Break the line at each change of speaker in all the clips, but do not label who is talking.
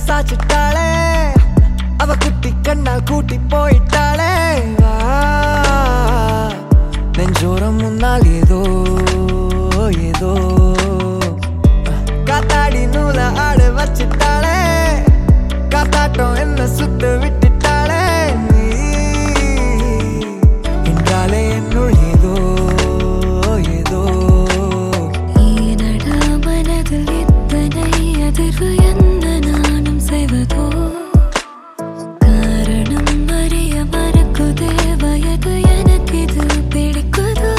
சாச்சிட்டாளே அவ குட்டி கண்ணால் கூட்டி போயிட்டாளே நெஞ்சோரம் முன்னால் ஏதோ ஏதோ காத்தாடி நூல ஆட வச்சிட்டாளே காத்தாட்டம் என்ன சுத்த விட்டுட்டாளே நீ என்றாலே என்னுள் ஏதோ ஏதோ
ஏனடா மனதில் இத்தனை அதிர்வு என்ன நானும் செய்வதோ காரணம் அறிய மறக்குதே வயது எனக்கு இது பிடிக்குதோ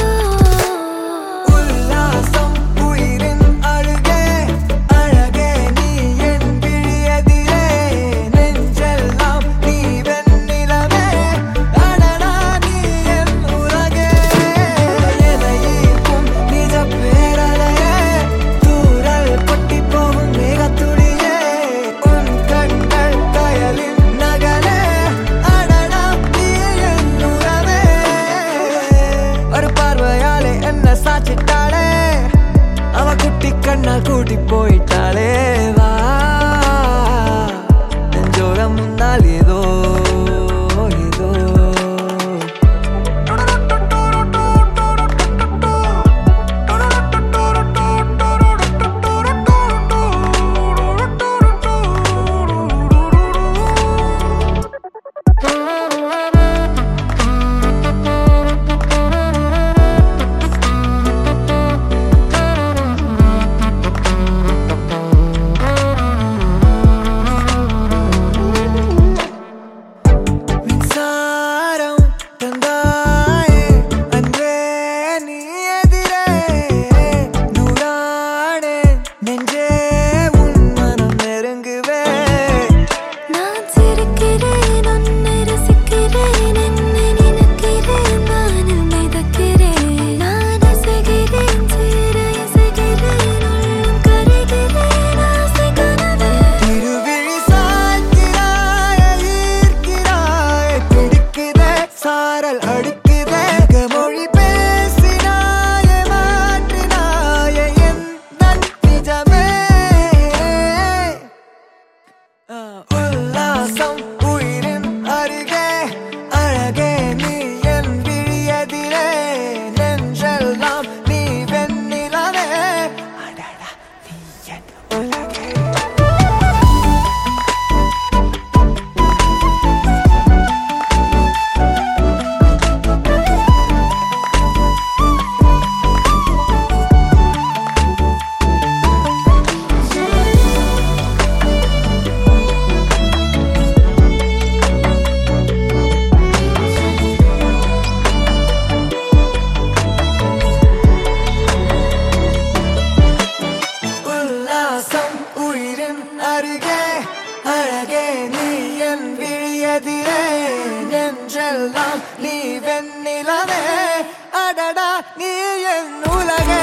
உல்லாசம் உயிரின் அழுகே அழகே நீ என் விழியதிலே நெஞ்செல்லாம் நீ வெண்ணிலவே அடடா நீ என் உலகே எதையும் நிஜ பேரலையே தூரல் கொட்டி போகும் மேகத்துடியே உன் கண்கள் கயலின் நகலே அடடா நீ என் உறவே ஒரு பார்வையாலே என்ன சாச்சிட்டாளே அவ குட்டி கண்ணால் கூட்டி போயிட்டாளே வா நெஞ்சோரம் முன்னால் ஏதோ ஏதோ மின்சாரம் தந்தாயே அன்பே நீ எதிரே நூறானே நெஞ்சே உன் மனம் நெருங்குவே
நான் சிரிக்கிறேன் உன்னை ரசிக்கிறேன் என்னை நினைக்கிறேன் வானில் மிதக்கிறேன் நான் அசைகிறேன் சேர இசைகிறேன் உள்ளம் கரைகிறேன் ஆசை கனவே
திருவிழி சாய்க்கிறாய் ஈர்க்கிறாய் பிடிக்கிறே சாரல் அடுக்கிறே மொழி பேசினாயே மாற்றினாயே என் நிஜமே உல்லாசம் உயிரின் அருகே அழகே நீ என் விழியதிலே நெஞ்செல்லாம் நீ வெண்ணிலவே அடடா நீ என் உலகே உல்லாசம் உயிரின் அருகே அழகே நீ என் விழியதிலே நெஞ்செல்லாம் நீ வெண்ணிலவே அடடா நீ என் உலகே